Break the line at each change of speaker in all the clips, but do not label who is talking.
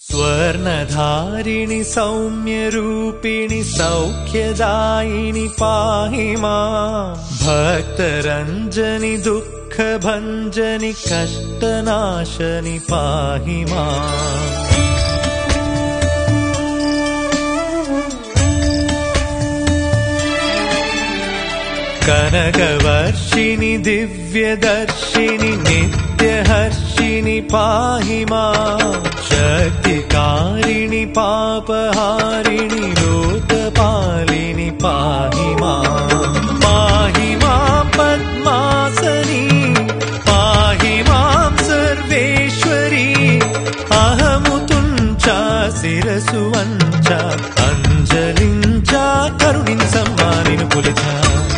स्वर्णधारिणि सौम्यरूपिणि सौख्यदायिनि पाहि माम् भक्तरञ्जनि दुःखभञ्जनि कष्टनाशनि पाहि माम् कनकवर्षिणि दिव्यदर्शिनि नित्यहर्षिणि पाहि माम् शक्तिकारिणि पापहारिणि लोकपालिनि पाहि माम् पद्मासनी पाहि माम् सर्वेश्वरी अहमुतुञ्चा शिरसु वञ्चा अञ्जलिञ्चा करुणिं सम्मानिनु पुलिचा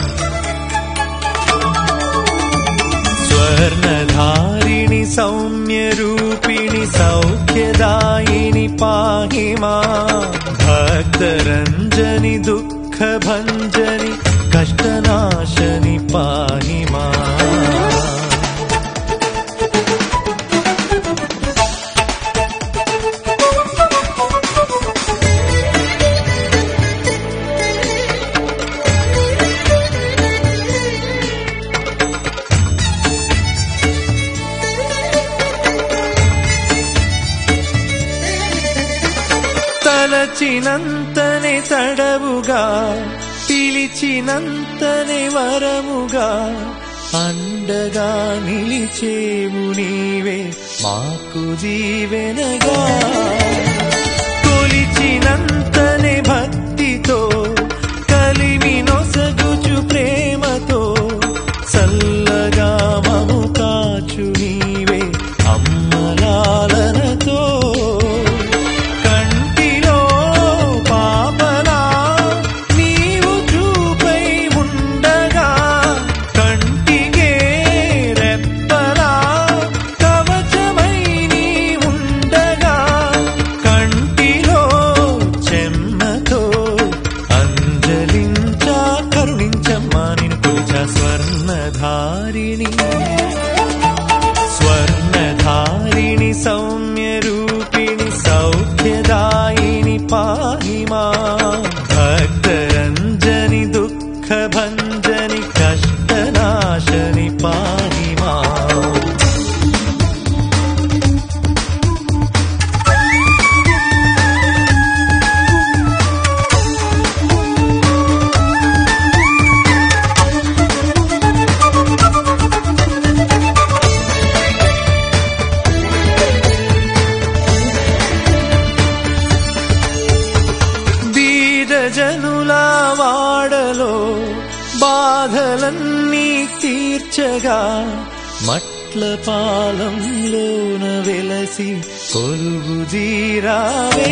स्वर्णधारिणि सौम्यरूपिणि सौख्यदायिनि पाहि माम् भक्तरञ्जनि दुःखभञ्जनि कष्टनाशनि पाहि माम् తలచినంతనే తడవుగా పిలిచినంతనే వరముగా అండగా నిలిచేవు నీవే మాకు దీవెనగా కొలిచినంతనే భక్తితో కలిమి నొసగుచు ప్రేమతో చల్లగా మము కాచు నీవే అమ్మలాలనతో स्वर्णधारिणि सौम्यरूपिणि सौख्यदायिनि पाहि माम् भक्तरञ्जनि दुःखभञ्जनि कष्टनाशनि पाहि माम् జనుల వాడలో బాధలన్నీ తీర్చగా మట్ల పాలంలోన వెలసి కొలువు తీరావే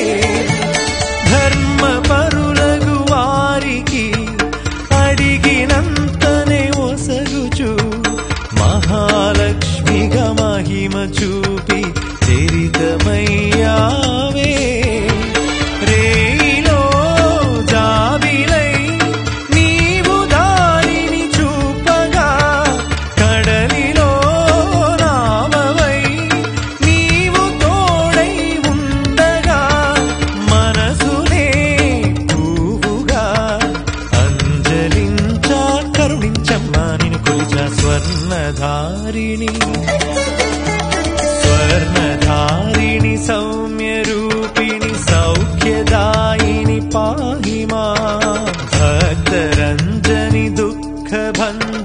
ధర్మ పరులగు వారికి అడిగినంతనే ఒసగుచు మహాలక్ష్మిగా మహిమ చూపి చరితమయ్యావే स्वर्णधारिणि सौम्यरूपिणि सौख्यदायिनि पाहि माम् भक्तरञ्जनि दुःखभञ्जनि